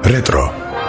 Retro.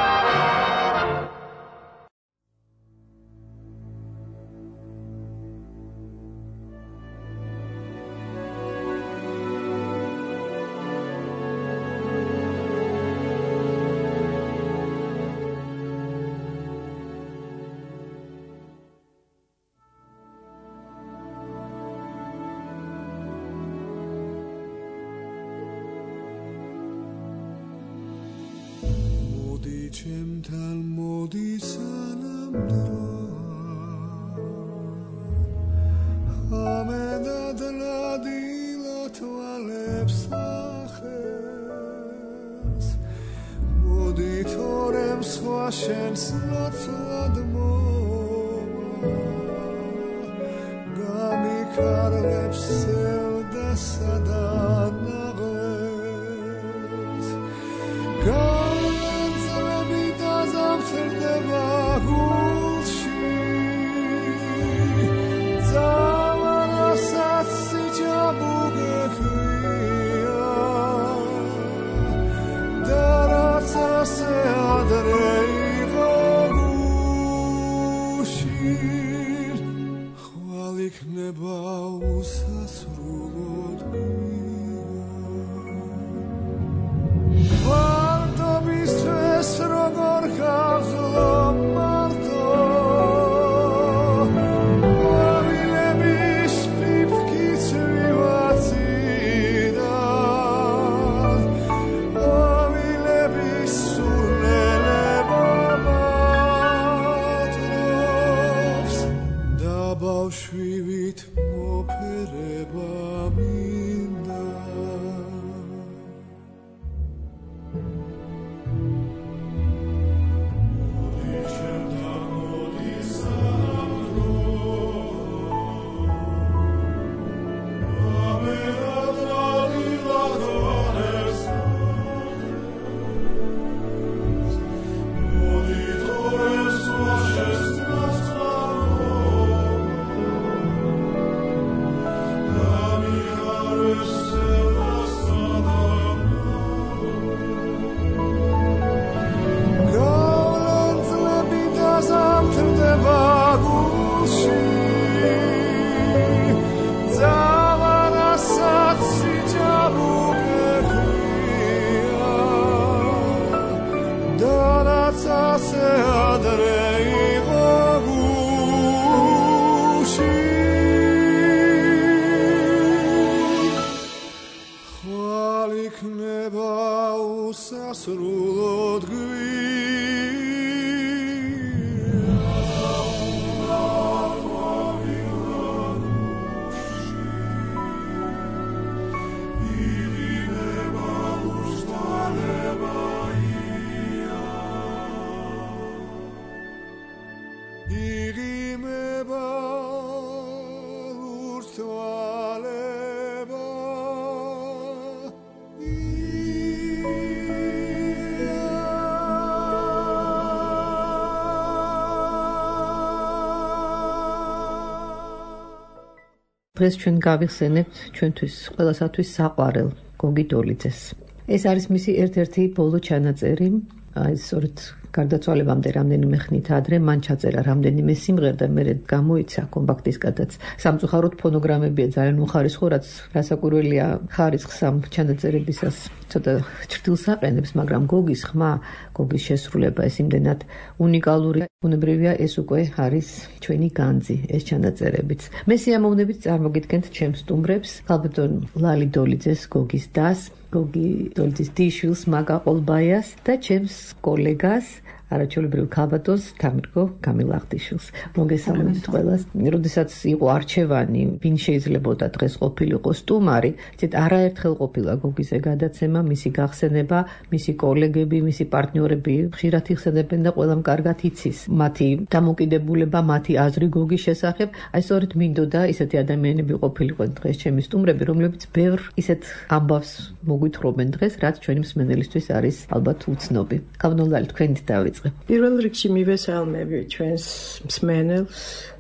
დღეს ჩვენ გავიხსენებთ ჩვენთვის ყველასათვის საყვარელ გოგი დოლიძეს. ეს არის მისი ერთ-ერთი ბოლო ჩანაწერი. აი სწორედ გარდაცვალებამდე რამდენიმე ხნით ადრე მან ჩაწერა რამდენიმე სიმღერა და მერე გამოიცა კომპაქტ-დისკადაც. სამწუხაროდ ფონოგრამებია ძალიან უხარისხო, რაც რასაკვირველია ხარისხს ამ ჩანაწერებისას ცოტა ჭრილს აყენებს, მაგრამ გოგის ხმა, გოგის შესრულება ეს იმდენად უნიკალური, ბუნებრივია ეს უკვე არის ჩვენი განძი, ეს ჩანაწერებიც. მე სიამოვნებით წარმოგიდგენთ ჩემს სტუმრებს, ალბათონ ლალი დოლიძეს, გოგის დას, გოგი დოლიძის დიშვილს, მაგა ყოლბაიას და ჩემს კოლეგას არაჩვეულებრივ ქალბატონს თამრგო გამილაღდიშვილს. მოგესალმებით ყველას. როდესაც იყო არჩევანი, ვინ შეიძლებოდა დღეს ყოფილიყო სტუმარი, ცეთ არაერთხელ ყოფილა გოგიზე გადაცემა, მისი გახსენება, მისი კოლეგები, მისი პარტნიორები ხშირად იხსენებენ და ყველამ კარგად იცის მათი დამოკიდებულება, მათი აზრი გოგის შესახებ. აი სწორედ მინდოდა ისეთი ადამიანები ყოფილიყვნენ დღეს ჩემი სტუმრები, რომლებიც ბევრ ისეთ ამბავს მოგვითხრობენ დღეს, რაც ჩვენი მსმენელისთვის არის ალბათ უცნობი. გამონდალი თქვენით დავიწყებ. პირველ რიგში მივესალმები ჩვენს მსმენელს,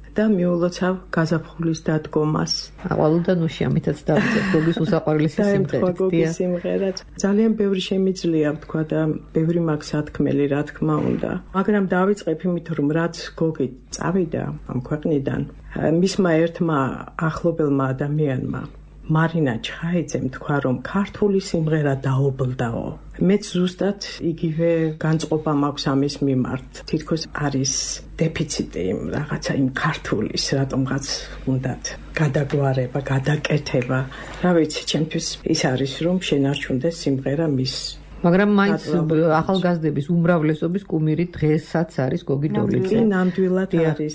და მიულოცავ გაზაფხულის დადგომას. ავალოდან უშია მითაც დავიწყეთ გოგის უსაყვარლესი სიმღერით. გოგის სიმღერაც. ძალიან ბევრი შემიძლია ვთქვა და ბევრი მაქვს სათქმელი, რა თქმა უნდა. მაგრამ დავიწყებ იმით, რომ რაც გოგი წავიდა ამ ქვეყნიდან, მისმა ერთმა ახლობელმა ადამიანმა მარინა ჩხაიძემ თქვა, რომ ქართული სიმღერა დაობლდაო. მეც ზუსტად იგივე განწყობა მაქვს ამის მიმართ. თითქოს არის დეფიციტი რაღაცა იმ ქართულის, რატომღაც უნდათ გადაგვარება, გადაკეთება. რა ვიცი, ჩემთვის ის არის, რომ შენარჩუნდეს სიმღერა მის. მაგრამ მაინც ახალგაზრდების უმრავლესობის კუმირი დღესაც არის გოგი დოლიძე. ნამდვილად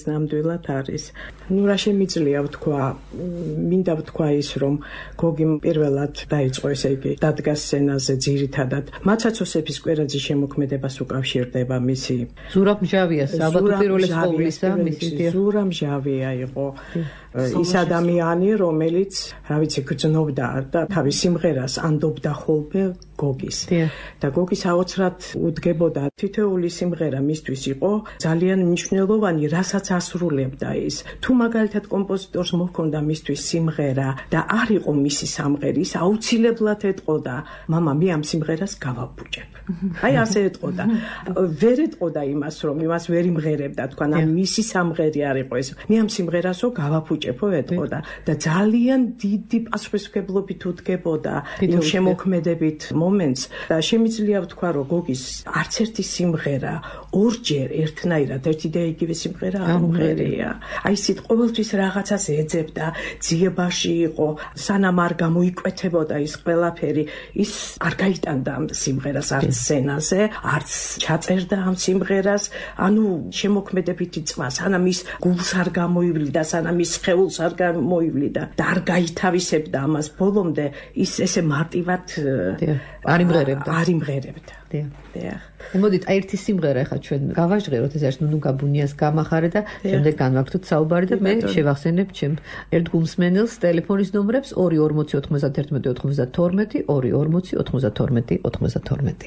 არის. ნუ რა შემიძლია ვთქვა, მინდა ვთქვა ის, რომ გოგი პირველად დაიწყო, ესე იგი, დადგა სცენაზე ძირითადად. მაცაცოსეფის კვერაძის შემოქმედებას უკავშირდება მისი. ზურაბ მჟავია, ალბათ პირველი ყოვლისა მისი. ზურაბ მჟავია იყო. ის ადამიანი, რომელიც, რა ვიცი, გრძნობდა და თავის სიმღერას ანდობდა ხოლმე გოგის. და გოგი საოცრად უდგებოდა თითოეული სიმღერა მისთვის იყო ძალიან მნიშვნელოვანი, რასაც ასრულებდა ის. თუ მაგალითად კომპოზიტორს მოჰქონდა მისთვის სიმღერა და არ იყო მისი სამღერი, ის აუცილებლად ეტყოდა, მამა, მე ამ სიმღერას გავაბუჯებ. აი ასე ეტყოდა. ვერ ეტყოდა იმას, რომ იმას ვერ იმღერებდა, თქვა, მისი სამღერი არ იყო ეს. მე ამ სიმღერასო გავაბუჯებო ეტყოდა და ძალიან დიდი პასუხისმგებლობით უდგებოდა იმ შემოქმედებით მომენტს და შემიძლია ვთქვა, რომ გოგის არც ერთი სიმღერა ორჯერ ერთნაირად ერთი და იგივე სიმღერა არ მომღერია. აი ისეთ ყოველთვის რაღაცას ეძებდა, ძიებაში იყო, სანამ არ გამოიკვეთებოდა ის ყველაფერი, ის არ გაიტანდა ამ სიმღერას არც სცენაზე, არც ჩაწერდა ამ სიმღერას, ანუ შემოქმედებითი წვა, სანამ ის გულს არ გამოივლიდა, სანამ ის სხეულს არ გამოივლიდა და არ გაითავისებდა ამას ბოლომდე, ის ესე მარტივად არ იმღერებდა. დიახ. მოდით, ერთი სიმღერა ახლა ჩვენ გავაჟღეროთ, ეს არის ნუნუ გაბუნიას გამახარე და შემდეგ განვაგრძოთ საუბარი და მე შევახსენებ ჩემ ერთგულმსმენელს ტელეფონის ნომრებს 2409192 24092.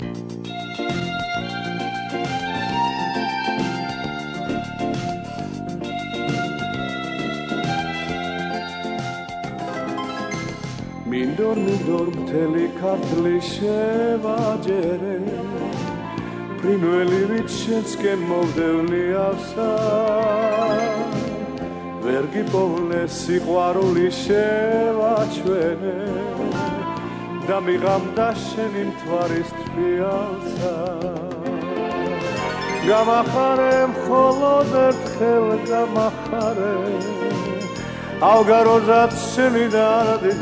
მინდორ მთელი ქართლი შევაჯერე, ფრინველი ვით შენსკენ მოვდევნი ავსა, ვერ გიპოვნე სიყვარული შევაჩვენე და მიღამდა შენი მთვარის თვალსა. გამახარე მხოლოდ ერთხელ გამახარე, ავგაროზად შენი დარდი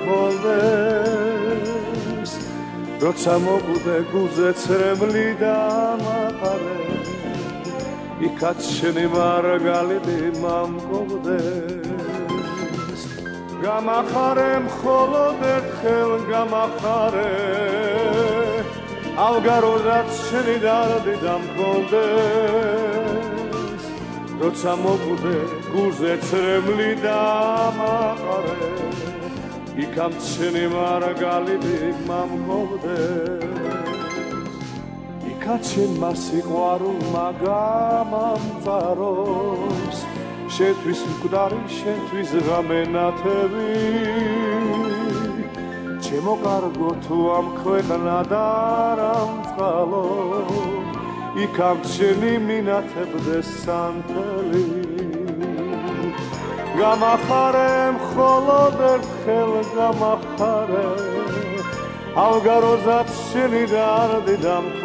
დამხოლდეს, როცა მოკვდე გულზე ცრემლი დამაყარე, იქაც შენი მარგალიტი მომკვდეს. გამახარე მხოლოდ ერთხელ გამახარე, ავგაროზად შენი დარდი დამხოლდეს, როცა მოკვდე გულზე ცრემლი დამაყარე, იქაც შენი მარგალიტი მომკვდეს. იქაც შენმა სიყვარულმა გამამწაროს, შენთვის მკვდარი, შენთვის ღამენათები, ჩემო კარგო თუ ამ ქვეყნად არ ამწყალო, იქაც შენი მინათებდეს სანთელი. გამახარე მხოლოდ ერთხელ გამახარე, ავგაროზად შენი დარდი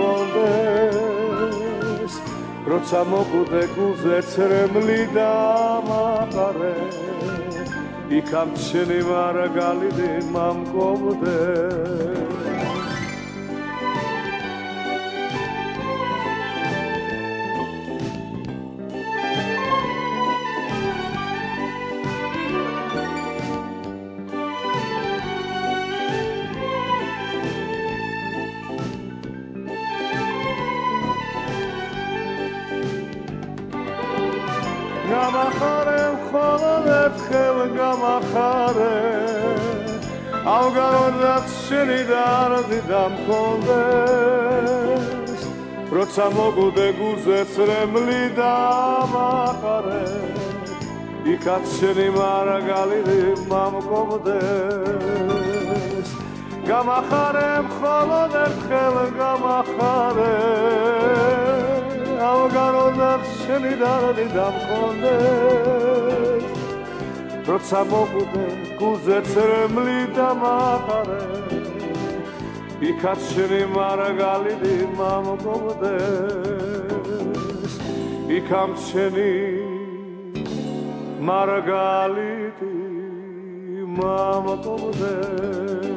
დამხოლდეს, როცა მოკვდე გულზე ცრემლი დამაყარე, იქაც შენი მარგალიტი მომკვდეს. გამახარე მხოლოდ ერთხელ გამახარე, ავგაროზად შენი დარდი დამხოლდეს, როცა მოკვდე გულზე ცრემლი დამაყარე, იქაც შენი მარაგალიტი მომკობდეს გამახარე მხოლოდ ერთხელ გამახარე ავგაროდარ შენი დარდი დამხონდეს როცა მოკვდე გულზე ცრემლი დამახარე იქაც შენი მარაგალიტი მომკობდეს იქამ შენი მარაგალიტი მომკობდეს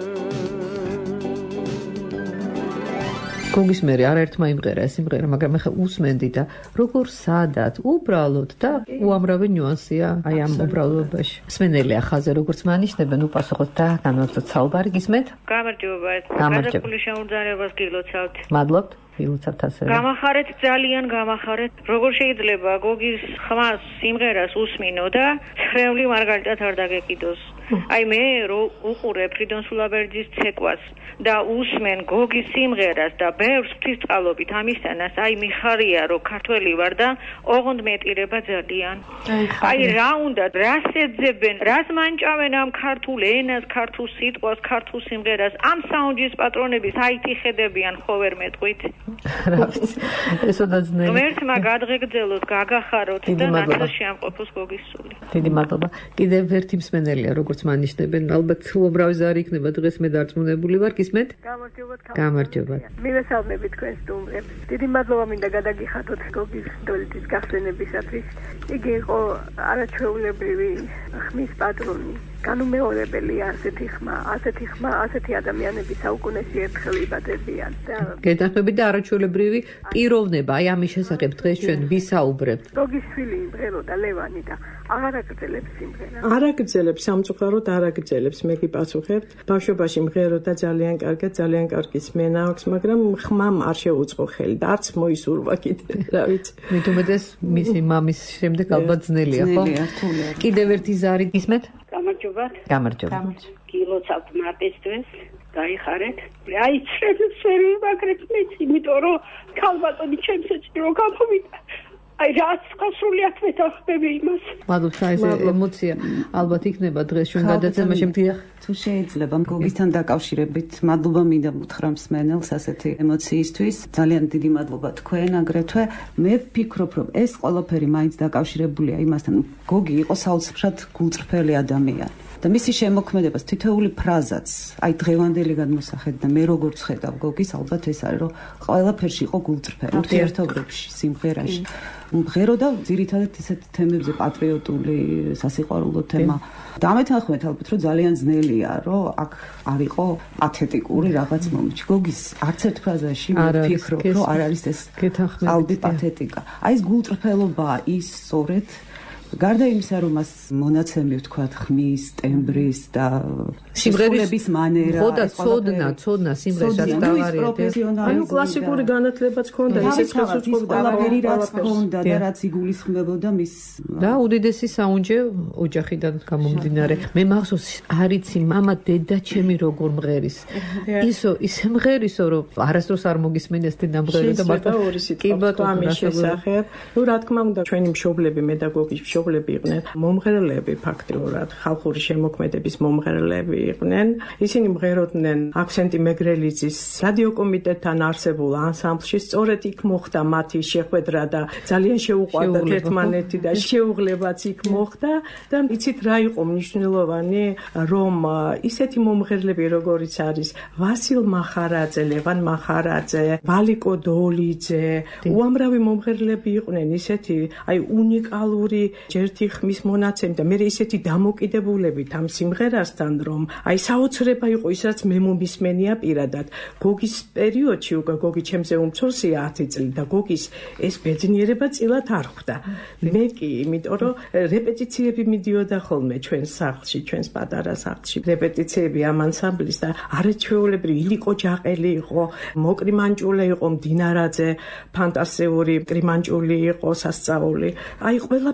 გოგის მერე არაერთმა იმღერა ეს იმღერა, მაგრამ ახლა უსმენდი და როგორ სადაც უბრალოდ და უამრავი ნიუანსია აი ამ უბრალობაში. მსმენელი ახალზე როგორც მანიშნებენ უპასუხოთ და განვაგრძოთ საუბარი გისმენთ? გამარჯობა. გადაგული შემოძარებას გილოცავთ. მადლობთ. ვილოცავთ ასე. გამახარეთ ძალიან გამახარეთ. როგორ შეიძლება გოგის ხმას სიმღერას უსმინო და ცხრემლი მარგალიტად არ დაგეკიდოს. აი მე რო უყურე ფრიდონ სულაბერძის ცეკვას და უსმენ გოგის სიმღერას და ბევრს ღვთისწყალობით ამისთანაც აი მიხარია რომ ქართველი ვარ და ოღონდ მეტირება ძალიან. აი რა უნდა რას ეძებენ, რას მანჭავენ ამ ქართულ ენას, ქართულ სიტყვას, ქართულ სიმღერას, ამ საუნჯის პატრონების აითი ხედებიან ხო ვერ მეტყვით. რა ვიცი. ესოდა ძნელი. ღმერთმა გადღეგრძელოთ, გაგახაროთ და ნაცრში ამყოფოს გოგის სული. დიდი მადლობა. კიდევ ერთი მსმენელია როგორც მანიშნებენ, ალბათ უამრავი ზარი იქნება დღეს მე დარწმუნებული ვარ, გისმენთ? გამარჯობა. მივესალმები თქვენ სტუმრებს. დიდი მადლობა მინდა გადაგიხადოთ გოგის დოლიტის გახსენებისათვის. იგი იყო არაჩვეულებრივი ხმის პატრონი. განუმეორებელი ასეთი ხმა, ასეთი ადამიანები საუკუნეში ერთხელ იბადებიან და გეთანხმებით და არაჩვეულებრივი პიროვნება, აი ამის შესახებ დღეს ჩვენ ვისაუბრებთ. გოგის შვილი იმღეროდა ლევანი და აღარ აგრძელებს სიმღერას. არ აგრძელებს, სამწუხაროდ არ აგრძელებს, მე გიპასუხებთ. ბავშვობაში მღეროდა ძალიან კარგად, ძალიან კარგი სმენა აქვს, მაგრამ ხმამ არ შეუწყო ხელი და არც მოისურვა კიდე, რა ვიცი. მით უმეტეს მისი მამის შემდეგ ალბათ ძნელია, ხო? კიდევ ერთი ზარი გისმენთ? გამარჯობა. გილოცავთ მარტისთვის, გაიხარეთ. აი ცრემლი მაგრეთ მეც, იმიტომ რომ ქალბატონი ჩემს ეჭირო გამოვიდა. აი რაც გასრულიათ მეთანხმები იმას. მადლობთ, აი ეს ემოცია ალბათ იქნება დღეს ჩვენ გადაცემაში მდიახ. თუ შეიძლება გოგისთან დაკავშირებით, მადლობა მინდა უთხრა მსმენელს ასეთი ემოციისთვის. ძალიან დიდი მადლობა თქვენ აგრეთვე. მე ვფიქრობ, რომ ეს ყველაფერი მაინც დაკავშირებულია იმასთან, გოგი იყო საოცრად გულწრფელი ადამიანი. და მისი შემოქმედებას თითოეული ფრაზაც, აი დღევანდელი გადმოსახედი და მე როგორც ხედავ გოგის, ალბათ ეს არის, რომ ყველაფერში იყო გულწრფელი, ურთიერთობებში, სიმღერაში. მღეროდა ძირითადად ისეთ თემებზე, პატრიოტული, სასიყვარულო თემა. და ამეთანხმეთ ალბათ, რომ ძალიან ძნელია, რომ აქ არ იყო პათეტიკური რაღაც მომენტი. გოგის არც ერთ ფრაზაში მე ვფიქრობ, რომ არ არის ეს ალბი პათეტიკა. აი ეს გულწრფელობაა ის სწორედ გარდა იმისა, რომ მას მონაცემი ვთქვათ ხმის, ტემბრის და სიმღერების მანერა, ხო და ცოდნა სიმღერას დავარიეთ. ანუ კლასიკური განათლებაც ჰქონდა, ისიც ხელშეწყობდა, ყველაფერი რაც ჰქონდა და რაც იგულისხმებოდა მის და უდიდესი საუნჯე ოჯახიდან გამომდინარე. მე მახსოვს არიცი მამა დედა ჩემი როგორ მღერის. ისე მღერისო, რომ არასდროს არ მოგისმენეს და მღერო და მარტო კი ბატონო ამის შესახებ. ნუ რა თქმა უნდა ჩვენი მშობლები მედაგოგის მშობლები იყვნენ, მომღერლები ფაქტიურად, ხალხური შემოქმედების მომღერლები იყვნენ. ისინი მღეროდნენ აქვსენტი მეგრელიძის რადიო კომიტეტთან არსებულ ანსამბლში, სწორედ იქ მოხდა მათი შეხვედრა და ძალიან შეუყვარდათ ერთმანეთი და შეუღლებაც იქ მოხდა და იცით რა იყო მნიშვნელოვანი, რომ ისეთი მომღერლები როგორიც არის ვასილ მახარაძე, ლევან მახარაძე, ვალიკო დოლიძე, უამრავი მომღერლები იყვნენ ისეთი, აი უნიკალური ჯერთი ხმის მონაცემი და მე ისეთი დამოკიდებულებით ამ სიმღერასთან, რომ აი საოცრება იყო ის, რაც მე მომისმენია პირადად. გოგის პერიოდში უკვე გოგი ჩემზე უმცროსია 10 წელი და გოგის ეს ბედნიერება წილად არ ხვდა. მე კი, იმიტომ რომ რეპეტიციები მიდიოდა ხოლმე ჩვენს სახლში, ჩვენს პატარა სახლში. რეპეტიციები ამ ანსამბლის და არაჩვეულებრივი ილიკო ჯაყელი იყო, მოკრიმანჭულე იყო, მდინარაძე, ფანტასტიკური კრიმანჭული იყო სასწაული. აი ყველაფერმა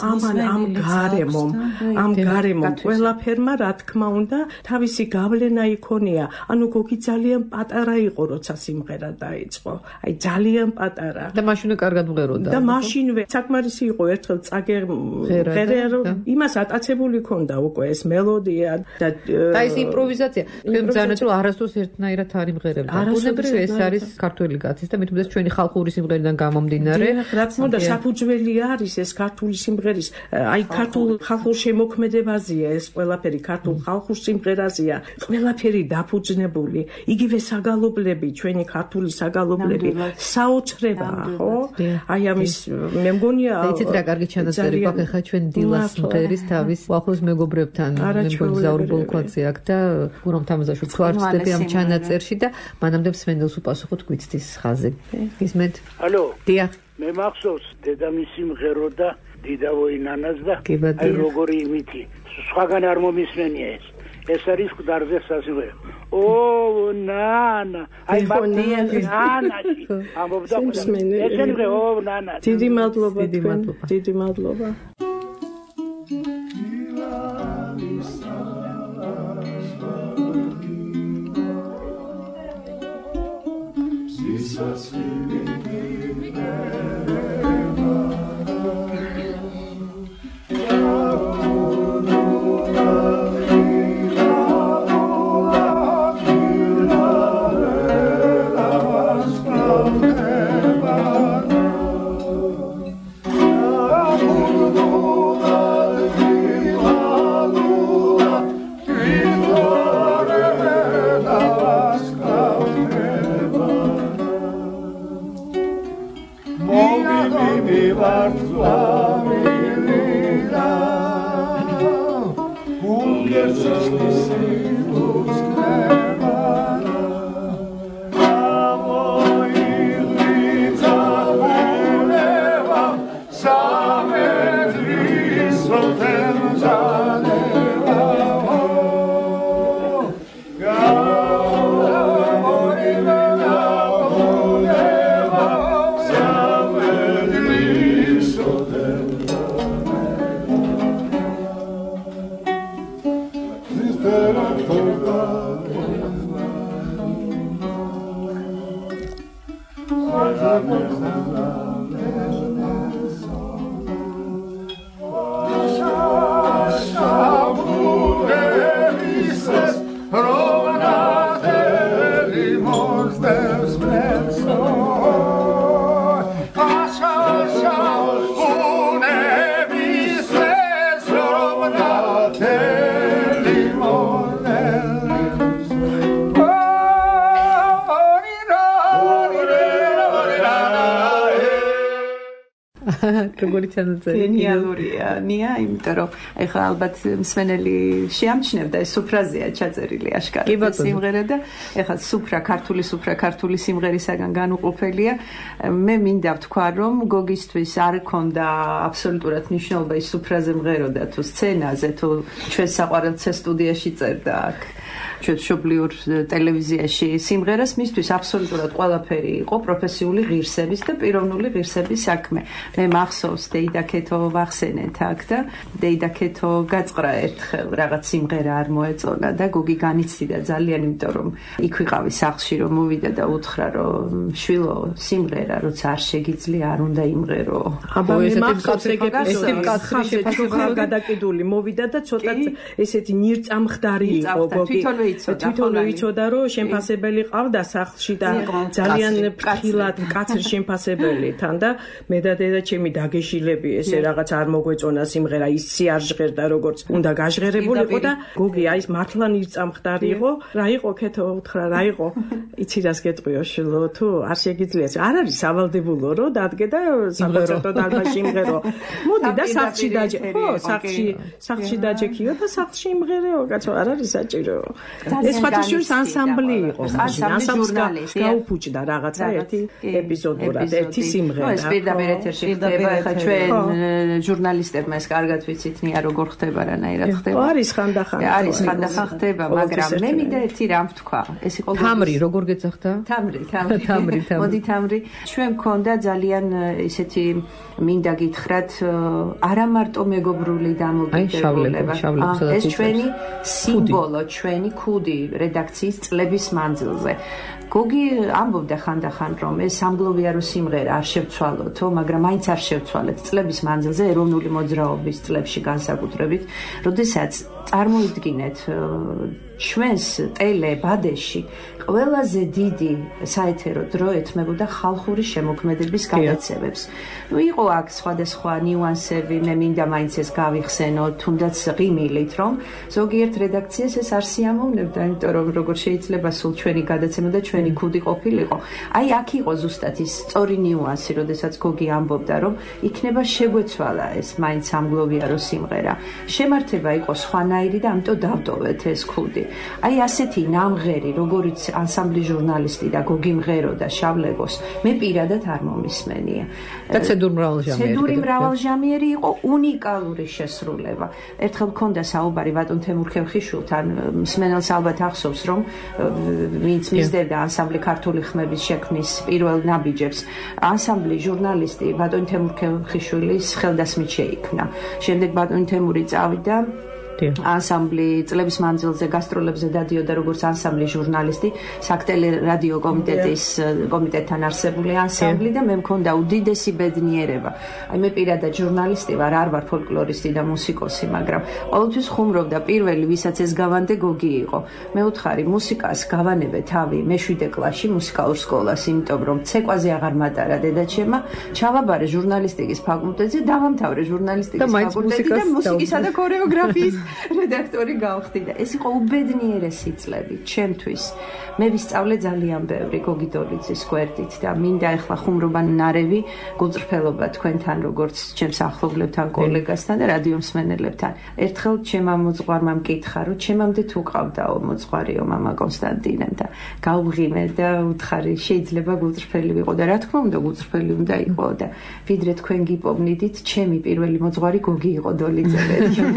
ამ გარემომ ყველაფერმა რა თქმა უნდა თავისი გავლენა იქონია. ანუ გოგი ძალიან პატარა იყო, როცა სიმღერა დაიწყო. აი ძალიან პატარა. და მაშინვე კარგად მღეროდა. და მაშინვე საკმარისი იყო ერთხელ წაგერღერა, იმას ატაცებული ქონდა უკვე ეს მელოდია და ეს იმპროვიზაცია. თქვენ ბრძანეთ რომ არასდროს ერთნაირად არ იმღერებდა. ბუნებრივი ეს არის ქართული კაცის და მით უმეტეს ჩვენი ხალხური სიმღერიდან გამომდინარე. რა თქმა უნდა საფუძველი არის ეს ქართული სიმღერის, აი ქართულ ხალხურ შემოქმედებაზეა ეს ყველაფერი, ქართულ ხალხურ სიმღერაზეა ყველაფერი დაფუძნებული. იგივე საგალობლები, ჩვენი ქართული საგალობლები საოცრებაა, ხო? აი ამის მე მგონია იცით რა კარგი ჩანაწერი გვაქვს ახლა ჩვენ დილას მღერის თავის ახლოს მეგობრებთან მეგობრებს ზაურბულ კვადზე აქ და გურამ თამაზაშვილი გვარწდები ამ ჩანაწერში და მანამდე მსმენელს უპასუხოთ გვიცდის ხაზი. გისმენთ? ალო. დიახ. მე მახსოვს დედამისი მღეროდა დიდავოი ნანას და აი როგორი იმითი სხვაგან არ მომისმენია ეს არის გვდარზე სასიმღერო. ო ნანა აი მაგდიენში ნანაში ამბობდა ესენგე ო ნანა დიდი მადლობა დიდი მადლობა როგორი ჩანაწერი გენიალურია ნია იმიტომ რომ ეხლა ალბათ მსმენელი შეამჩნევდა ეს სუფრაზეა ჩაწერილი აშკარად სიმღერა და ეხლა სუფრა ქართული სიმღერისაგან განუყოფელია მე მინდა ვთქვა რომ გოგისთვის არ ქონდა აბსოლუტურად მნიშვნელობა ის სუფრაზე მღეროდა თუ სცენაზე თუ ჩვენ საყვარელ სტუდიაში წერდა აქ ჩვენ მშობლიურ ტელევიზიაში სიმღერას მისთვის აბსოლუტურად ყველაფერი იყო პროფესიული ღირსების და პიროვნული ღირსების საქმე. მე მახსოვს დეიდაკეთო ვახსენეთ აქ და დეიდაკეთო გაწყრა ერთხელ რაღაც სიმღერა არ მოეწონა და გოგი განიცდიდა ძალიან იმიტომ რომ იქ ვიყავი სახლში რომ მოვიდა და უთხრა რომ შვილო სიმღერა როცა არ შეგიძლია არ უნდა იმღერო. აბა მე მახსოვს ეგეთი კაცრი შეფასება გადაკიდული მოვიდა და ცოტა ესეთი ნირწამხდარი იყო გოგი თვითონვე იცოდა რომ შემფასებელი ყავდა სახლში და ძალიან ფრთხილად კაცრი შემფასებელი თან და მე და დედა ჩემი დაგეშილები ესე რაღაც არ მოგვეწონა სიმღერა ისე არ ჟღერდა როგორც უნდა გაჟღერებულიყო და გოგი აი მართლა ნირწამხდარი იყო რა იყო ქეთო უთხრა რა იყო იცი რას გეტყვიო შვილო თუ არ შეგიძლია არ არის სავალდებულო რომ დადგე და საკონცერტო დარბაზში იმღერო მოდი და სახლში დაჯე ხო სახლში დაჯექიო და სახლში იმღერეო კაცო არ არის საჭირო ეს ფათაშორის ანსამბლი იყო. ანსამბლს გაუფუჭდა რაღაცა ერთი ეპიზოდურად, ერთი სიმღერა. ეს პირდაპირ ეთერში ხდება, ხა ჩვენ ჟურნალისტებმა ეს კარგად ვიცით, ნია როგორ ხდება, რანაირად ხდება. არის ხანდახან. არის ხანდახან ხდება, მაგრამ მე მინდა ერთი რამ ვთქვა. ეს იყო თამრი, როგორ გეძახდა? თამრი. მოდი თამრი. ჩვენ მქონდა ძალიან ისეთი მინდა გითხრათ, არა მარტო მეგობრული დამოკიდებულება. ეს ჩვენი სიმბოლო, ჩვენი ქუდი რედაქციის წლების მანძილზე. გოგი ამბობდა ხანდახან, რომ ეს სამგლოვიარო სიმღერა არ შევცვალოთო, მაგრამ მაინც არ შევცვალეთ წლების მანძილზე ეროვნული მოძრაობის წლებში განსაკუთრებით, როდესაც წარმოიდგინეთ ჩვენს ტელე-ბადეში ყველაზე დიდი საეთერო დრო ეთმებოდა ხალხური შემოქმედების გადაცემებს. იყო აქ სხვადასხვა ნიუანსები, მე მინდა მაინც ეს გავიხსენო, თუნდაც ღიმილით, რომ ზოგიერთ რედაქციას ეს არ სიამოვნებდა, იმიტომ რომ როგორ შეიძლება სულ ჩვენი გადაცემა და ჩვენი ქუდი ყოფილიყო. აი აქ იყო ზუსტად ის სწორი ნიუანსი, როდესაც გოგი ამბობდა, რომ იქნება შეგვეცვალა ეს მაინც სამგლოვიარო სიმღერა. შემართება იყო სხვანაირი და ამიტომ დავტოვეთ ეს ქუდი. აი ასეთი ნამღერი, როგორიც ანსამბლი ჟურნალისტი და გოგი მღერო და შავლეგოს, მე პირადად არ მომისმენია. და ცედური მრავალჟამიერი იყო უნიკალური შესრულება. ერთხელ მქონდა საუბარი ბატონ თემურ ქევხიშვილთან, მსმენელს ალბათ ახსოვს, რომ ვინც მისდევდა ანსამბლი ქართული ხმების შექმნის პირველ ნაბიჯებს, ანსამბლი ჟურნალისტი ბატონ თემურ ქევხიშვილის ხელდასმით შეიქმნა. შემდეგ ბატონ თემური წავიდა ანსამბლი წლების მანძილზე გასტროლებზე დადიოდა როგორც ანსამბლი ჟურნალისტი საქტელი რადიო კომიტეტთან არსებული ანსამბლი და მე მქონდა უდიდესი ბედნიერება. აი მე პირადად ჟურნალისტი ვარ, არ ვარ ფოლკლორისტი და მუსიკოსი, მაგრამ ყოველთვის ხუმრობდა პირველი, ვისაც ეს გავანდე გოგი იყო. მე უთხარი მუსიკას გავანებე თავი მე-7 კლასში მუსიკალურ სკოლას, იმიტომ რომ ცეკვაზე აღარ მატარა დედაჩემა, ჩავაბარე ჟურნალისტიკის ფაკულტეტზე, დავამთავრე ჟურნალისტიკის ფაკულტეტი და მუსიკისა და ქორეოგრაფიის რედაქტორი გავხდი და ეს იყო უბედნიერესი წლები ჩემთვის. მე ვისწავლე ძალიან ბევრი გოგი დოლიძის გვერდით და მინდა ახლა ხუმრობა ნარევი გულწრფელობა თქვენთან, როგორც ჩემს ახლობლებთან, კოლეგასთან და რადიო მსმენელებთან. ერთხელ ჩემმა მოძღვარმა მკითხა, რომ ჩემამდე თუ ყავდაო მოძღვარიო მამა კონსტანტინემ და გავღიმე და უთხარი შეიძლება გულწრფელი ვიყო და რა თქმა უნდა გულწრფელი უნდა იყო და ვიდრე თქვენ გიპოვნიდით, ჩემი პირველი მოძღვარი გოგი იყო დოლიძე.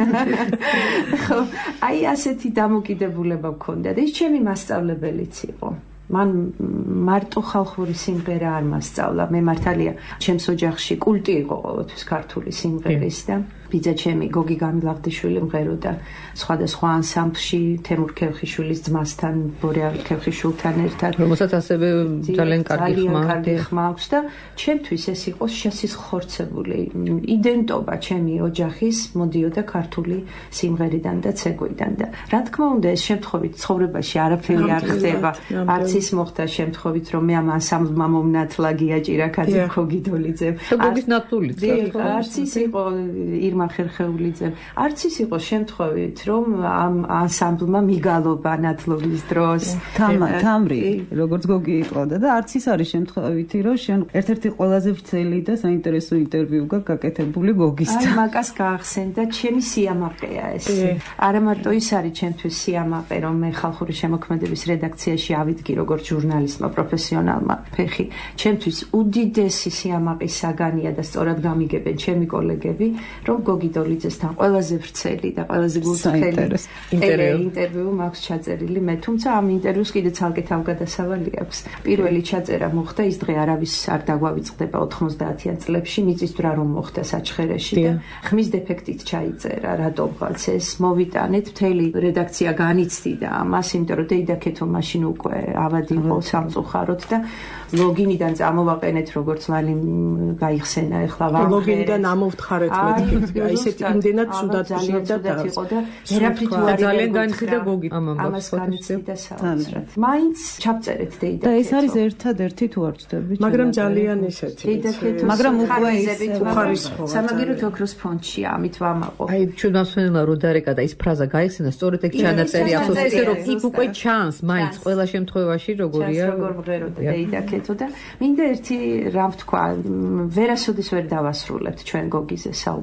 ხო, აი ასეთი დამოკიდებულება მქონდა და ის ჩემი მასწავლებელიც იყო. მან მარტო ხალხური სიმღერა არ მასწავლა, მე მართალია ჩემს ოჯახში კულტი იყო ყოველთვის ქართული სიმღერის და ბიძა ჩემი გოგი გამილაღდიშვილი მღეროდა სხვადასხვა ანსამბლში თემურ ქევხიშვილის ძმასთან, ბორია ქევხიშვილთან ერთად, რომელსაც ასევე ძალიან კარგი ხმა აქვს და ჩემთვის ეს იყო შესიზღხორცებული იდენტობა ჩემი ოჯახის მოდიოდა ქართული სიმღერიდან და ცეკვიდან და რა თქმა უნდა ეს შემთხვევით ცხოვრებაში არაფერი არ ხდება, არც ის მოხდა შემთხვევით რომ მე ამ ანსამბლმა მომნათლა გიაჭირა კაცი გოგი დოლიძემ, გოგის ნათლულიც, არც ის იყო ირმა ხერხეულიძემ, არც ის იყო შემთხვევით რომ ამ ანსამბლმა მიგალობა ნათლობის დროს. თამრი, როგორც გოგი იყოდა და არც ის არის შემთხვევითი რომ შენ ერთ-ერთი ყველაზე ვრცელი და საინტერესო ინტერვიუ გაკეთებული გოგისთან. აი მაგას გაახსენდა, ჩემი სიამაყეა ეს. არა მარტო ის არის ჩემთვის სიამაყე რომ მე ხალხური შემოქმედების რედაქციაში ავიდგი როგორც ჟურნალისტმა, პროფესიონალმა ფეხი. ჩემთვის უდიდესი სიამაყის საგანია და სწორად გამიგებენ ჩემი კოლეგები, რომ გოგი დოლიძესთან ყველაზე ვრცელი და ყველაზე გულწრფელი ინტერვიუ მაქვს ჩაწერილი მე, თუმცა ამ ინტერვიუს კიდე ცალკე თავგადასავალი აქვს. პირველი ჩაწერა მოხდა ის დღე არავის არ დაგვავიწყდება 90-იან წლებში, მიწისძვრა რომ მოხდა საჩხერეში და ხმის დეფექტით ჩაიწერა რატომღაც ეს მოვიტანეთ, მთელი რედაქცია განიცდიდა ამას, იმიტომ რომ დეიდაკეთო მაშინ უკვე ავადი იყო სამწუხაროდ და ლოგინიდან წამოვაყენეთ როგორც მალი გაიხსენა ახლა ვამხერეთ. ლოგინიდან ამოვთხარეთ მეთქით. აი ესეთი იმდენად ცუდად იყო და ვერაფრით უარი ძალიან განიცდა გოგი ამას განიცდა საოცრად. მაინც ჩავწერეთ დეიდაკეთო. და ეს არის ერთადერთი თუ არ ვწდები. მაგრამ ძალიან ისეთი. დეიდაკეთო. მაგრამ უკვე ის უხარისხოა. სამაგიეროდ ოქროს ფონდშია, ამით ვამაყობ. აი ჩვენ მასვენებმა რო დარეკა და ის ფრაზა გაიხსენა, სწორედ ეგ ჩანაწერი აქვს, რომ იქ უკვე ჩანს, მაინც ყველა შემთხვევაში როგორია. როგორ მღეროდა დეიდაკეთო და მინდა ერთი რამ ვთქვა, ვერასოდეს ვერ დავასრულებთ ჩვენ გოგიზე საუბარს, ეს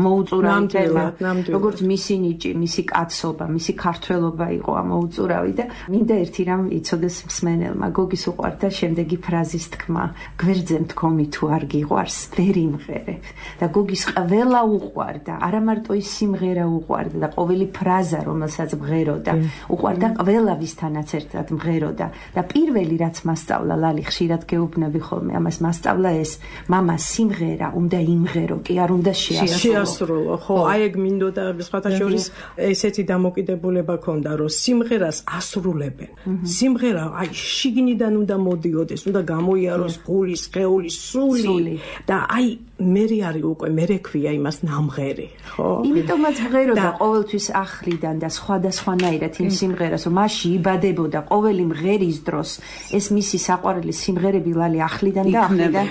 ამოუწურავი როგორც მისი ნიჭი, მისი კაცობა, მისი ქართველობა იყო ამოუწურავი და მინდა ერთი რამ იცოდეს მსმენელმა. გოგის უყვარდა შემდეგი ფრაზის თქმა: გვერდზე მდგომი თუ არ გიყვარს, ვერ იმღერებ. და გოგის ყველა უყვარდა, არა მარტო ის სიმღერა უყვარდა და ყოველი ფრაზა, რომელსაც მღეროდა, უყვარდა ყველა ვისთანაც ერთად მღეროდა. და პირველი რაც მასწავლა, ლალი ხშირად გეუბნები ხოლმე ამას, მასწავლა ეს: მამა, სიმღერა უნდა იმღერო, კი არ უნდა შეასრულო. ხო, აი ეგ მინდოდა სხვათა შორის ესეთი დამოკიდებულება ქონდა, რომ სიმღერას ასრულებენ. სიმღერა აი შიგნიდან უნდა მოდიოდეს, უნდა გამოიაროს გულის, სხეულის, სული და აი მერე არის უკვე მერე ქვია იმას ნამღერი, ხო? იმიტომაც მღეროდა ყოველთვის ახლიდან და სხვადასხვანაირად იმ სიმღერას, რომ მასში იბადებოდა ყოველი მღერის დროს ეს მისი საყვარელი სიმღერები ლალი ახლიდან და ახლიდან.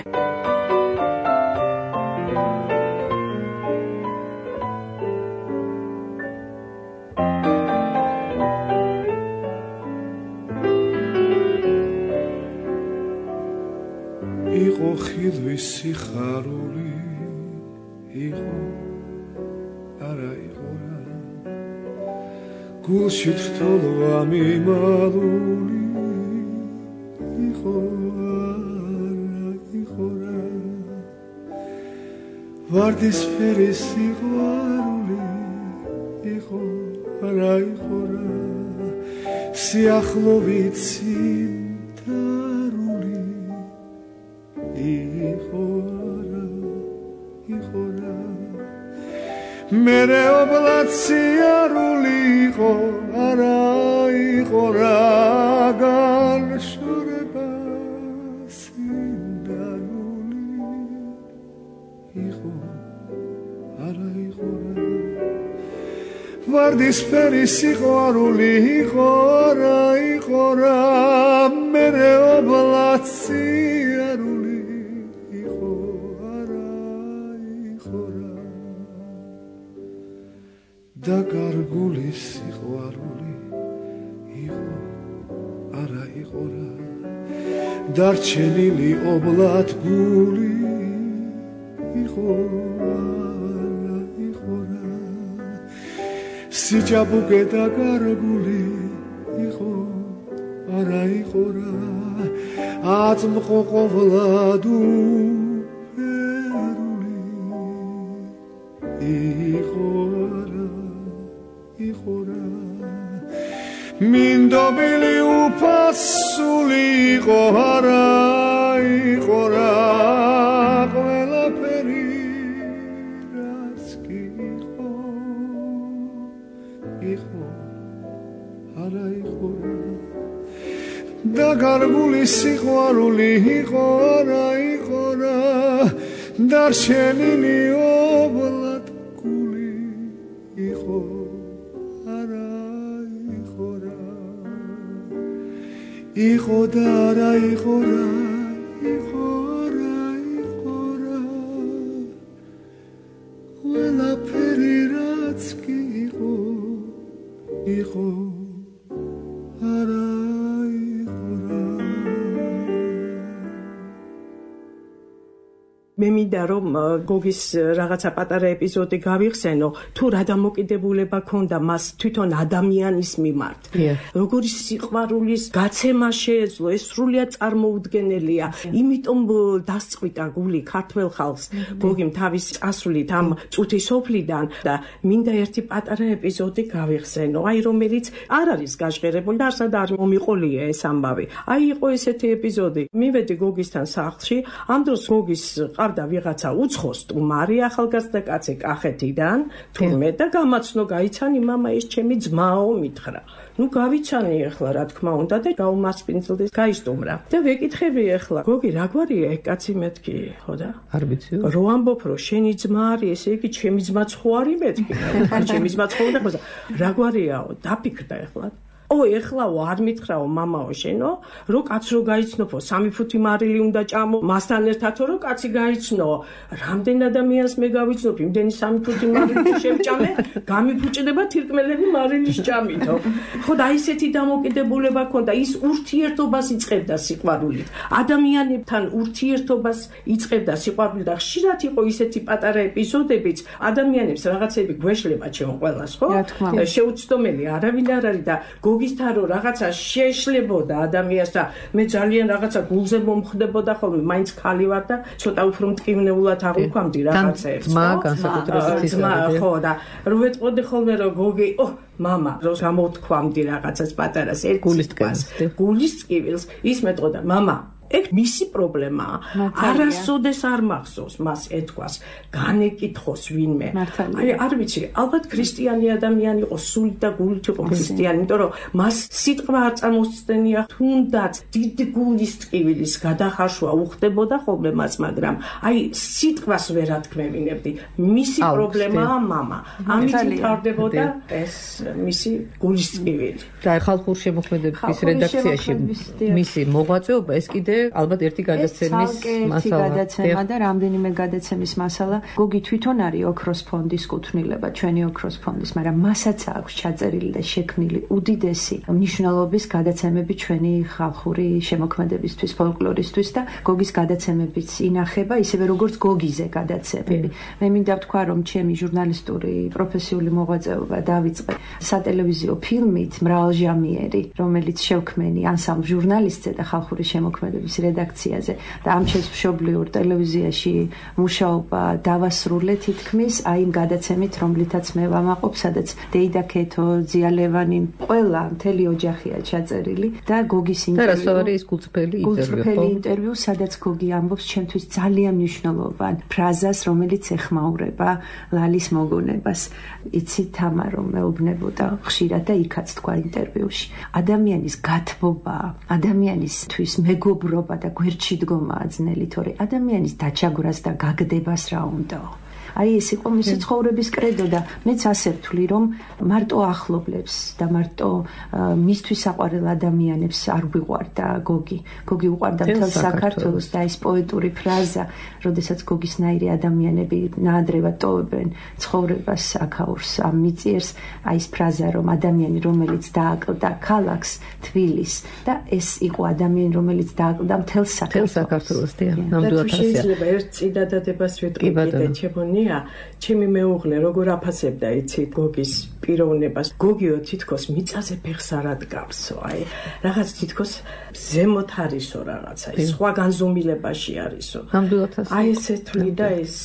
იყო ხილვის სიხარული, იყო არა იყო რა, გულში თრთოლვა მიმალული, იყო არა იყო რა, ვარდისფერი სიყვარული, იყო არა იყო რა, სიახლოვით სიმთარული, იყო რა, მერეობლად სიარული, იყო არა იყო რა, განშორება სინდარული, იყო არა იყო რა, ვარდისფერი სიყვარული, იყო არა იყო რა, მერეობლად სიარული, და გარგული სიყვარული, იყო არა იყო რა, დარჩენილი ობლად გული, იყო არა იყო რა, სიჯაბუკე და გარგული, იყო არა იყო რა, აწმყოყოვლად უფერული, იყო იყო რა, მინდობილი უფასული, იყო არა იყო რა, ყველაფერი რაც კი იყო არა იყო რა, და გარგული სიყვარული, იყო არა იყო რა, დარჩენილი ობლად გული, იყო იყო და არა იყო რა, იყო რა იყო რა, ყველაფერი რაც კი იყო არა იყო რა. მე მინდა რომ გოგის რაღაცა პატარა ეპიზოდი გავიხსენო, თუ რა დამოკიდებულება ქონდა მას თვითონ ადამიანის მიმართ. როგორი სიყვარულის გაცემა შეეძლო, ეს სრულიად წარმოუდგენელია. იმიტომ დასწყვიტა გული ქართველ ხალხს გოგიმ თავის წასვლით ამ წუთის სოფლიდან და მინდა ერთი პატარა ეპიზოდი გავიხსენო, აი რომელიც არ არის გაჟღერებული და არსად არ მომიყოლია ეს ამბავი. აი იყო ესეთი ეპიზოდი. მივედი გოგისთან სახლში, ამ დროს გოგის ყავდა ვიღაცა უცხო სტუმარი, ახალგაზრდა კაცი კახეთიდან, თურმე და გამაცნო, გაიცანი მამა, ეს ჩემი ძმაო, მითხრა. ნუ გავიცანი ახლა რა თქმა უნდა და გაუმასპინძლდეს, გაისტუმრა. და ვეკითხები ახლა, გოგი, რა გვარია ეგ კაცი მეთქი, ხო და? არ ვიცი. რო ამბობ, რომ შენი ძმა არის, ესე იგი ჩემი ძმაც ხო არის მეთქი? ჩემი ძმაც ხო უნდა ხო? რა გვარიაო, დაფიქრდა ახლა. ეხლაო არ მითხრაო მამაო შენო, რო კაც რო გაიცნობო 3 ფუთი მარილი უნდა ჭამო, მასთან ერთად რო კაცი გაიცნო, რამდენ ადამიანს მე გავიცნობ, იმდენი 3 ფუთი მარილი შევჭამე, გამიფუჭდება თირკმელები მარილის ჭამითო. ხო და ისეთი დამოკიდებულება ქონდა, ის ურთიერთობას იწყებდა სიყვარულით. ადამიანებთან ურთიერთობას იწყებდა სიყვარული და ხშირად იყო ისეთი პატარა ეპიზოდებიც, ადამიანებს რაღაცები გვეშლება ჩემ ყველას, ხო? შეუცდომელი არავინ არ არის და გოგისთან რო რაღაცა შეშლებოდა ადამიანს და მე ძალიან რაღაცა გულზე მომხდებოდა ხოლმე, მაინც ხალი ვარ და ცოტა უფრო მტკივნეულად აღვქვამდი რაღაცებს, ხო და რო ვეტყოდი ხოლმე რომ გოგი, მამა, რო გამოთქვამდი რაღაცას პატარას გულის ტკივილს, ის მეტყოდა, მამა ეგ მისი პრობლემაა. არასოდეს არ მახსოვს მას ეთქვას, განეკითხოს ვინმე. აი, არ ვიცი, ალბათ ქრისტიანი ადამიანი იყო, სული და გულით იყო ქრისტიანი, იმიტომ რომ მას სიტყვა არ წარმოსცდენია, თუნდაც დიდ გულის ტკივილის გადახარშვა უხდებოდა ხოლმე მას, მაგრამ აი, სიტყვას ვერ ათქმევინებდი. მისი პრობლემაა მამა. ამით მთავრდებოდა ეს მისი გულის ტკივილი. და ხალხურ შემოქმედების რედაქციაში მისი მოღვაწეობა ეს კიდე ალბათ ერთი გადაცემის მასალა. გადაცემა და რამდენიმე გადაცემის მასალა. გოგი თვითონ არის ოქროს ფონდის კუთვნილება, ჩვენი ოქროს ფონდის, მაგრამ მასაც აქვს ჩაწერილი და შექმნილი უდიდესი მნიშვნელობის გადაცემები ჩვენი ხალხური შემოქმედებისთვის, ფოლკლორისთვის და გოგის გადაცემებიც ინახება, ისევე როგორც გოგიზე გადაცემები. მე მინდა ვთქვა, რომ ჩემი ჟურნალისტური პროფესიული მოღვაწეობა დავიწყე სატელევიზიო ფილმით მრავალჟამიერი, რომელიც შევქმენი ანსამბლ ჟურნალისტზე და ხალხური შემოქმედების რედაქციაზე და ამ მშობლიურ ტელევიზიაში მუშაობა დავასრულე თითქმის აი იმ გადაცემით, რომლითაც მე ვამაყობ, სადაც დეიდა ქეთო, ზიალევანი, ყველა მთელი ოჯახია ჩაწერილი და გოგის ინტერვიუ, ინტერვიუ, სადაც გოგი ამბობს ჩემთვის ძალიან მნიშვნელოვან ფრაზას, რომელიც ეხმაურება ლალის მოგონებას. იცი თამარო, მეუბნებოდა ხშირად და იქაც თქვა ინტერვიუში. ადამიანის გათბობა, ადამიანისთვის მეგობრობა და გვერდში დგომაა ძნელი, თორე ადამიანის დაჩაგვრას და გაგდებას რა უნდაო. აი ეს იყო მისი ცხოვრების კრედო და მეც ასე ვთვლი, რომ მარტო ახლობლებს და მარტო მისთვის საყვარელ ადამიანებს არ გვიყვარდა გოგი. გოგი უყვარდა მთელ საქართველოს და ეს პოეტური ფრაზა, როდესაც გოგისნაირი ადამიანები ნაადრევად ტოვებენ ცხოვრებას აქაურს ამ მიწიერს, აი ეს ფრაზა, რომ ადამიანი, რომელიც დააკლდა ქალაქს, თბილის და ეს იყო ადამიანი, რომელიც დააკლდა მთელ საქართველოს. ნამდვილად ასე. შეიძლება ერთ წინადადებას ვეთქვი კიდე ჩემონი ჩემი მეუღლე როგორ აფასებდა იცით გოგის პიროვნებას. გოგიო თითქოს მიწაზე ფეხს არ ადგავსო, აი რაღაც თითქოს ზემოთ არისო რაღაცა, სხვა განზომილებაში არისო. ნამდვილად ასე. აი ესე თვლი და ეს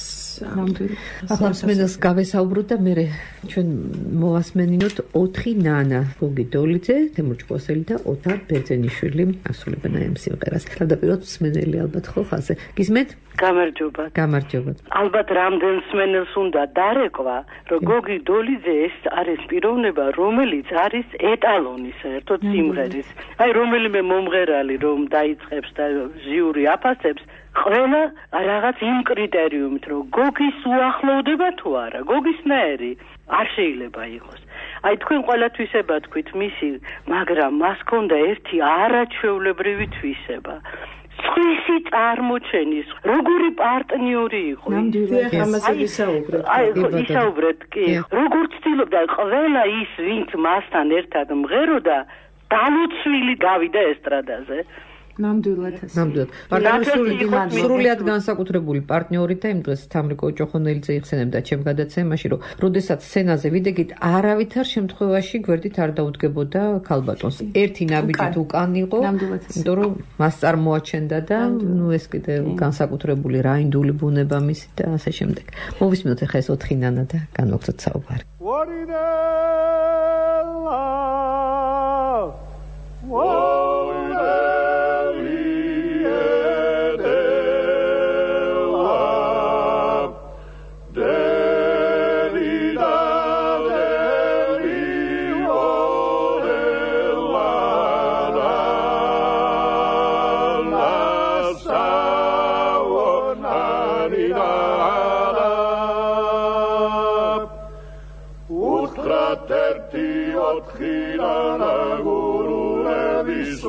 ახლა მსმენელს გავესაუბროთ და მე ჩვენ მოვასმენინოთ 4 ნანა, გოგი დოლიძე, თემურ ჭკუასელი და ოთარ ბერძენიშვილი ასრულებენ ამ სიმღერას. თავდაპირველად მსმენელი ალბათ ხო ხაზე. გისმენთ? გამარჯობა. გამარჯობა. ალბათ რამდენ მსმენელს უნდა დარეკვა, რომ გოგი დოლიძე ეს არის პიროვნება, რომელიც არის ეტალონი საერთოდ სიმღერის. აი რომელიმე მომღერალი რომ დაიწყებს და ჟიური აფასებს ყველა რაღაც იმ კრიტერიუმით, რომ გოგის უახლოვდება თუ არა, გოგისნაირი არ შეიძლება იყოს. აი თქვენ ყველათვისება თქვით მისი, მაგრამ მას ჰქონდა ერთი არაჩვეულებრივი თვისება. სხვისი წარმოჩენის, როგორი პარტნიორი იყო. ნამდვილად ამაზე ვისაუბრეთ. ისაუბრეთ კი. როგორ ცდილობდა ყველა ის, ვინც მასთან ერთად მღეროდა, დალოცვილი გავიდა ესტრადაზე. ნამდვილად ასე. ნამდვილად. სრულიად განსაკუთრებული პარტნიორი და იმ დღეს თამრიკო ჭოხონელიძე იხსენებდა ჩემ გადაცემაში, რომ როდესაც სცენაზე ვიდექით, არავითარ შემთხვევაში გვერდით არ დაუდგებოდა ქალბატონს. ერთი ნაბიჯით უკან იყო, იმიტომ რომ მას წარმოაჩენდა და ნუ ეს კიდე განსაკუთრებული რაინდული ბუნება მისი და ასე შემდეგ. მოვისმინოთ ახლა ეს 4 ნანა და განვაგრძოთ საუბარი. Terti ot khilana gu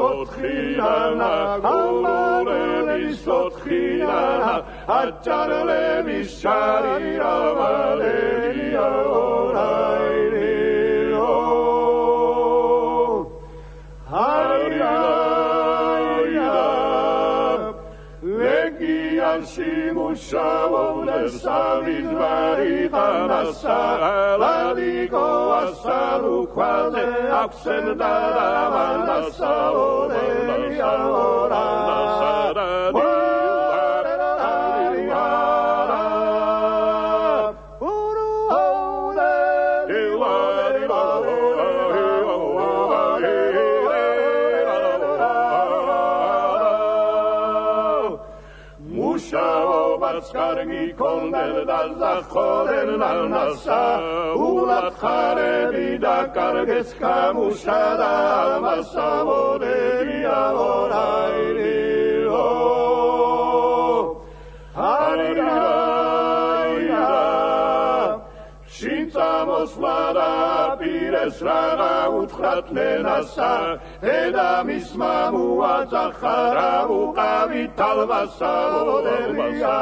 ოთხიანა ამარულების ოთხიანა აჭარლების შარი ავალერია ორაირიო Simuşavole savizvari tanasa Ladiko asaru quase absendada mandasa Oleria ora Skargi kondel da zakhoden nasa ulat kharebi da karges kamushada masavoderia orairo harira shintamos vada pires raga utkhat menasa eda mismamu azakhara uqavi talvasa oderia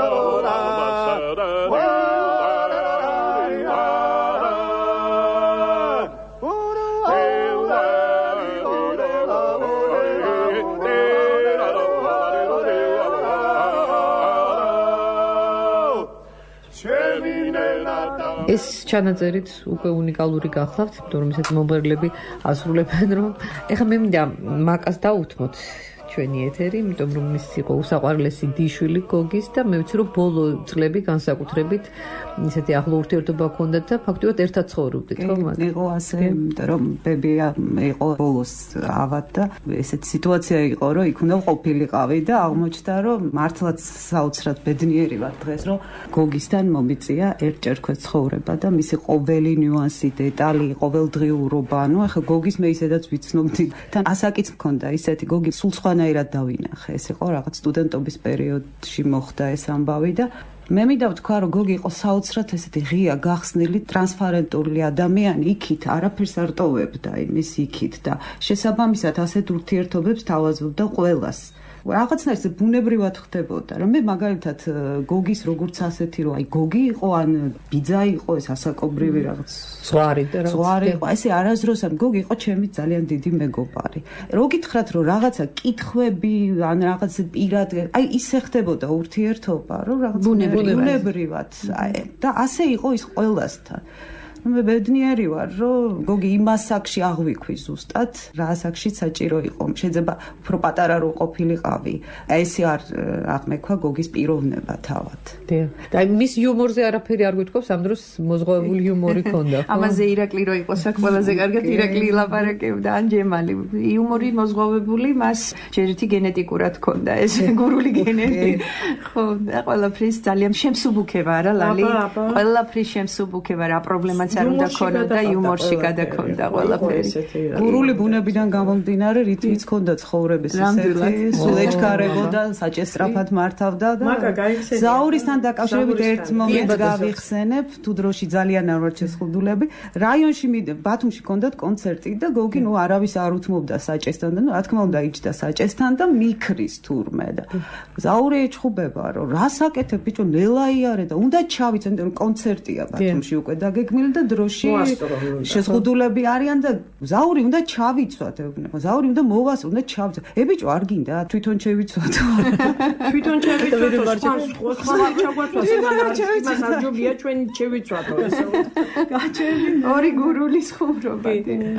ეს ჩანაწერით უკვე უნიკალური გახლავთ, იმიტომ რომ ისეთი მომღერლები ასრულებენ, რომ ეხლა მე მინდა მაკას დაუთმოთ ჩვენი ეთერი, იმიტომ რომ ის იყო უსაყვარლესი დიშვილი გოგის და მე ვიცი რომ ბოლო წლები განსაკუთრებით ისეთი ახლო ურთიერთობა ჰქონდათ და ფაქტობრივად ერთად ცხოვრობდით, ხო მაგ? იყო ასე, იმიტომ რომ ბებია იყო ბოლოს ავად და ესეთი სიტუაცია იყო, რომ იქ უნდა ყოფილიყავი და აღმოჩნდა რომ მართლაც საოცრად ბედნიერი ვარ დღეს, რომ გოგისთან მომიწია ერთჯერ ცხოვრება და მისი ყოველი ნიუანსი, დეტალი, ყოველდღიურობა, ანუ ახლა გოგის მე ისედაც ვიცნობდი. თან ასაკიც მქონდა ისეთი გოგი სულ სხვანაირად დავინახე. ეს იყო რაღაც სტუდენტობის პერიოდში მოხდა ეს ამბავი და მე მინდა ვთქვა, რომ გოგი იყო საოცრად ესეთი ღია, გახსნილი, ტრანსპარენტული ადამიანი, იქით არაფერს არ ტოვებდა იმის იქით და შესაბამისად ასეთ ურთიერთობებს თავაზობდა ყველას. რაღაცნაირად ბუნებრივად ხდებოდა, რომ მე მაგალითად გოგის როგორც ასეთი რომ აი გოგი იყო ან ბიძა იყო ეს ასაკობრივი რაღაც ზღვარი და რაღაც ზღვარი იყო, ესე არასდროს ან გოგი იყო ჩემი ძალიან დიდი მეგობარი. რო გითხრათ რომ რაღაცა კითხვები ან რაღაც პირად აი ისე ხდებოდა ურთიერთობა, რომ რაღაც ბუნებრივად და ასე იყო ის ყველასთან. მე ბედნიერი ვარ, რომ გოგი იმ ასაკში აღვიქვი ზუსტად, რა ასაკში საჭირო იყო. შეიძლება უფრო პატარა რო ყოფილიყავი. აი ესე არ აღმექვა გოგის პიროვნება თავად. და მის იუმორზე არაფერი არ გვითხოვს, ამ დროს მოზღვევებული იუმორი ქონდა. ამაზე ირაკლი რო იყო საკ ყველაზე კარგად ირაკლი ლაპარაკობდა ან ჯემალი. იუმორი მოზღვევებული მას ჯერითი გენეტიკურად ქონდა ეს გურული გენები. ხო, და ყველაფრის ძალიან შემსუბუქება არა ლალი? ყველაფრის შემსუბუქება რა პრობლემა არ უნდა ქონოდა იუმორში გადაქონდა ყველაფერი. გურული ბუნებიდან გამომდინარე რითმიც ქონდა ცხოვრების ისეთი, სულ ეჩქარებოდა, საჭესტრაფად მართავდა და ზაურისთან დაკავშირებით ერთ მომენტს გავიხსენებ, თუ დროში ძალიან არ ვარ შეზღუდულები, რაიონში ბათუმში ქონდათ კონცერტი და გოგი ნუ არავის არ უთმობდა საჭესთან და ნუ რა თქმა უნდა იჯდა საჭესთან და მიქრის თურმე და ზაური ეჩხუბება რომ რას აკეთებ ბიჭო ნელა იარე და უნდა ჩავიცე იმიტომ რომ კონცერტია ბათუმში უკვე დაგეგმილი და დროში შეზღუდულები არიან და ზაური უნდა ჩავიცვათ ეუბნება ზაური უნდა მოვას უნდა ჩავიცვათ ბიჭო არ გინდა თვითონ შევიცვათ თვითონ შევიცვათ სხვა ჩაგვაცვას იმას არჯობია ჩვენ შევიცვათო ესე გაჩერდი ორი გურული ხუმრობა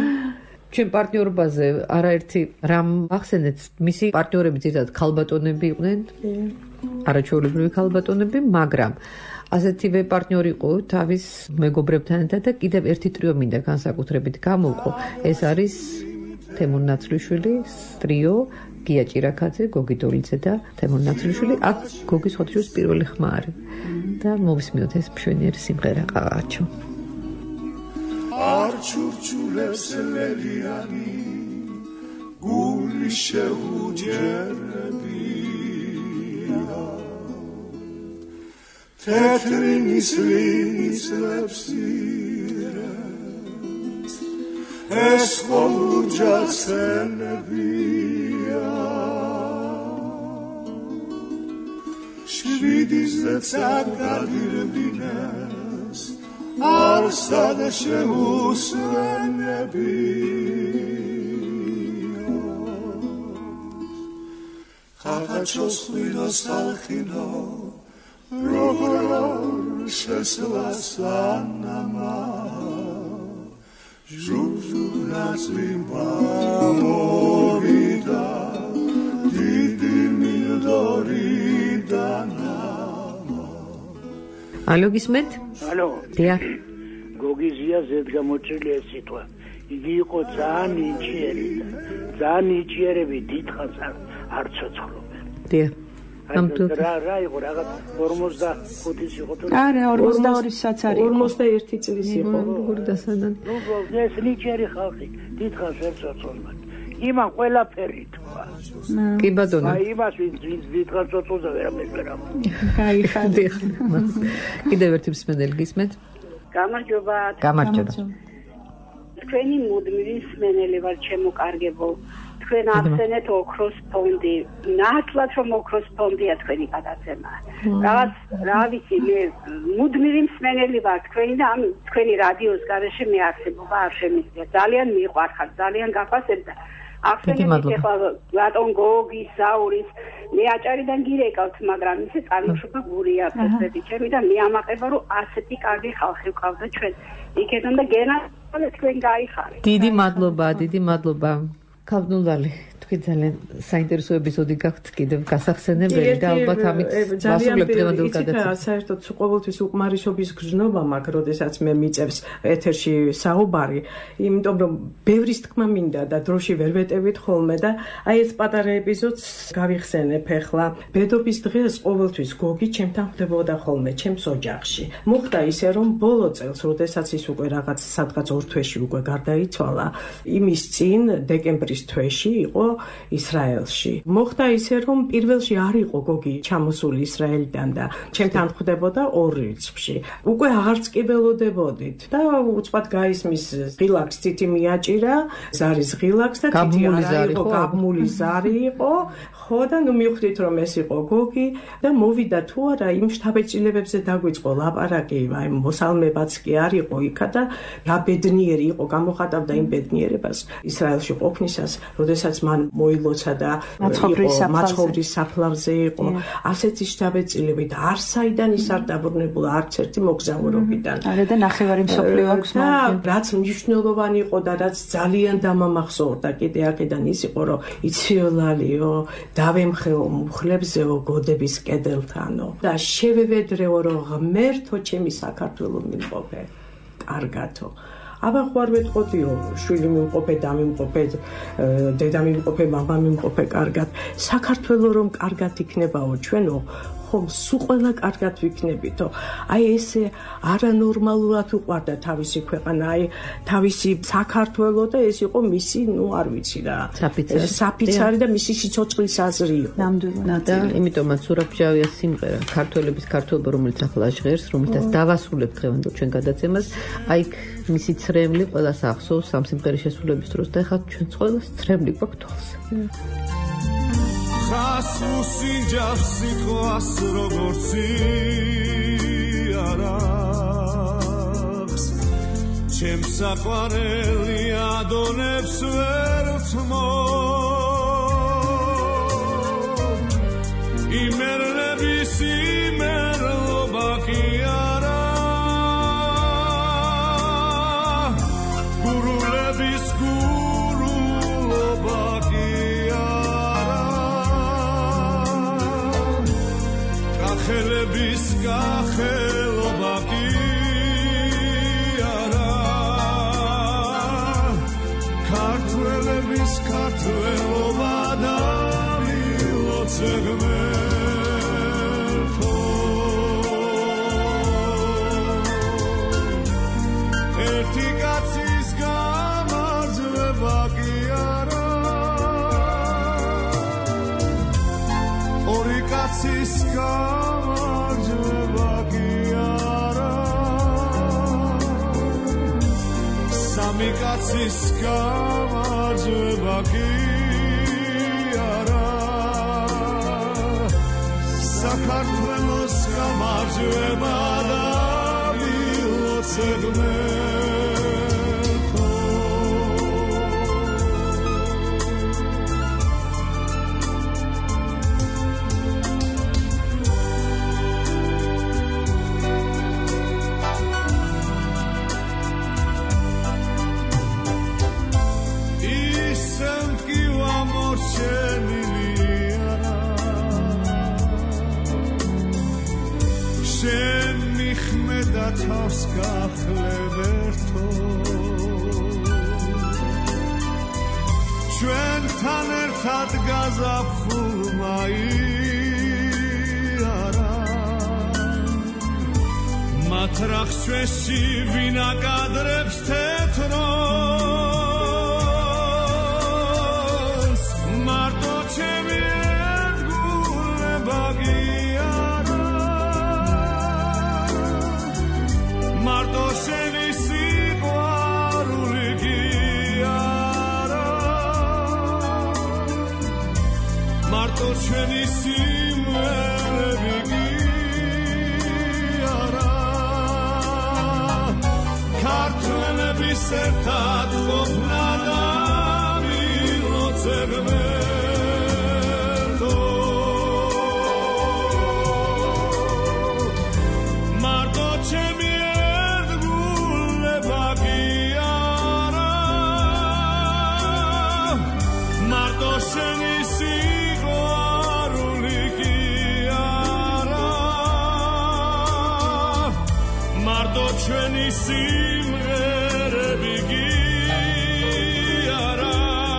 ჩვენ პარტნიორობაზე არაერთი რამ ახსენეთ მისი პარტნიორები ძირითადად ქალბატონები იყვნენ არაჩვეულებრივი ქალბატონები მაგრამ ასეთივე პარტნიორი იყო თავის მეგობრებთან ერთად და კიდევ ერთი ტრიო მინდა განსაკუთრებით გამოვყო ეს არის თემურ ნაცვლიშვილის ტრიო გია ჭირაქაძე, გოგი დოლიძე და თემურ ნაცვლიშვილი აქ გოგის ხოთშურის პირველი ხმა არის და მოვისმინოთ ეს მშვენიერი სიმღერა ყაყაჩო არ ჩურჩულებს ლელიანი გული შეუჯერებია თეთრი მისლის ლეფსირებს ეს ხოლურჯაცელები შვიდის და წაგადირბინეს არსად შეუსვენები ხახაჩოს ხვინოს ხალხინო როგორ შესვლას ანამა ჟუჟუნას ლიმბა მოვიდა დიდი მილდორიდა ალო გისმენთ? ალო. დიახ. გოგიზია ზედგამოჭრილი ეს სიტყვა. იგი იყო ძალიან ნიჭიერი და ძალიან ნიჭიერები დიდხანს არ ცოცხლობენ. დიახ. რა იყო რაღაც 45 იყო თუ არა 42-საც არის 51 წლის იყო როგორ დასადან ეს ნიჭიერი ხალხი დიდხანს ვერ ცოცხლობენ იმან ყველაფერი თქვა კი ბატონო აი იმას ვინც დიდხანს ცოცხლობდა ვერაფერა აი ხადი კიდევ ერთი მსმენელი გისმენთ გამარჯობა თქვენი მუდმივი მსმენელი ვარ ჩემო კარგებო თქვენ ახსენეთ ოქროს ფონდი ნაცვლად რომ ოქროს ფონდია თქვენი გადაცემა რაღაც რა ვიცი მე მუდმივი მსმენელი ვარ თქვენი და ამ თქვენი რადიოს გარეშე მე არსებობა არ შემიძლია ძალიან მიყვარხარ ძალიან გაფასებ და ახსენეთ ეხლა ბატონ გოგი საურის მე აჭარიდან გირეკავთ მაგრამ ისე წარმოშობა გურია ფესები ჩემი და მე ამაყება რომ ასეთი კარგი ხალხი ვყავდა ჩვენ იქედან და გენა თქვენ გაიხარეთ დიდი მადლობა ქავდნულალი თქვი ძალიან საინტერესო ეპიზოდი გაქვთ კიდევ გასახსენებელი და ალბათ ამით ვასრულებთ დღევანდელ გადაცემას. საერთოდ ყოველთვის უკმარისობის გრძნობა მაქვს, როდესაც მე მიწევს ეთერში საუბარი, იმიტომ რომ ბევრის თქმა მინდა და დროში ვერ ვეტევით ხოლმე და აი ეს პატარა ეპიზოდს გავიხსენებ ახლა. ბედობის დღეს ყოველთვის გოგი ჩემთან ხდებოდა ხოლმე ჩემს ოჯახში. მოხდა ისე რომ ბოლო წელს, როდესაც ის უკვე რაღაც სადღაც 2 თვეში უკვე გარდაიცვალა, იმის წინ დეკემბრის თვეში იყო ისრაელში. მოხდა ისე რომ პირველში არ იყო გოგი ჩამოსული ისრაელიდან და ჩემთან ხდებოდა 2 რიცხვში. უკვე აღარც კი ველოდებოდით და უცბად გაისმის ღილაკს თითი მიაჭირა, ზარის ღილაკს და თითი არა იყო, გაბმული ზარი იყო. ხო და ნუ მივხვდით რომ ეს იყო გოგი და მოვიდა თუ არა იმ შთაბეჭდილებებზე დაგვიწყო ლაპარაკი, აი მოსალმებაც კი არ იყო იქა და რა ბედნიერი იყო, გამოხატავდა იმ ბედნიერებას ისრაელში ყოფნისას, როდესაც მან მოილოცა და მაცხოვრის საფლავზე იყო ასეთი შთაბეჭდილებით არ საიდან ის არ დაბრუნებულა არც ერთი მოგზაურობიდან. არა და ნახევარი მსოფლიო აქვს მაგრამ რაც მნიშვნელოვანი იყო და რაც ძალიან დამამახსოვრდა კიდე აქედან ის იყო რომ იციოლალიო დავემხეო მუხლებზეო გოდების კედელთანო და შევევედრეო რომ ღმერთო ჩემი საქართველო მიმყოფე კარგათო აბა ხوار ვეთყოდიო შვილი მიმყოფე და მიმყოფე დედა მიმყოფე მამა მიმყოფე კარგად საქართველო რომ კარგად იქნებაო ჩვენო ხომ სულ ყველა კარგად ვიქნებითო აი ესე არანორმალურად უყვარდა თავისი ქვეყანა აი თავისი საქართველო და ეს იყო მისი ნუ არ ვიცი რა საფიცარი და მისი სიცოცხლის აზრი იყო ნამდვილად და იმიტომაც სურაბჯავია სიმღერა ქართველების ქართველობა რომელიც ახლა ჟღერს რომელთაც დავასრულებთ დღევანდელ ჩვენ გადაცემას აი მისი ცრემლი ყველას ახსოვს ამ სიმღერის შესრულების დროს და ეხლა ჩვენც ყველას ცრემლი გვაქვს თვალზე ხასუსინჯავს სიტყვას როგორც იარაღს ჩემს საყვარელი ადონებს ვერ ვთმო იმერლების იმერლობა კი არა გურულების გურულობა კი ხელების გახელობა კი არა ქართველების ქართველობა და მილოცე ღმერთო ერთი კაცის გამარჯვება კი არა ორი კაცის მიკაცის გამარჯვება კი არა საქართველოს გამარჯვება და მილოცებმე თავს გახლებერთო ჩვენთან ერთად გაზაფხულმა იარა მათ რახს ჩვენში ვინ აკადრებს თეთროს მარტო ჩემი ერთგულება მარტო შენი სიყვარული გიარა მარტო შენი სიმღერები გიარა ქართველების ერთად ყოფნა და მილოცებმე ჩვენი სიმღერები გიარა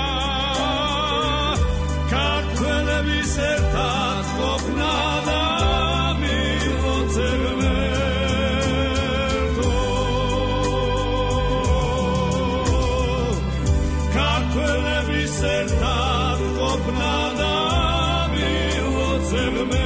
ქართველების ერთად ყოფნა და მილოცებმე ქართველების ერთად ყოფნა და მილოცებმე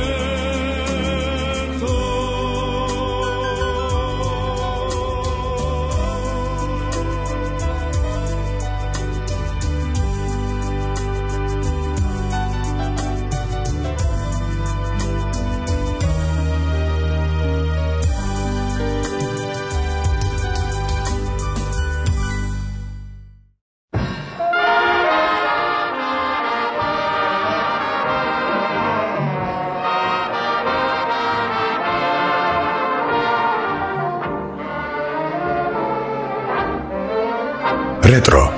Retro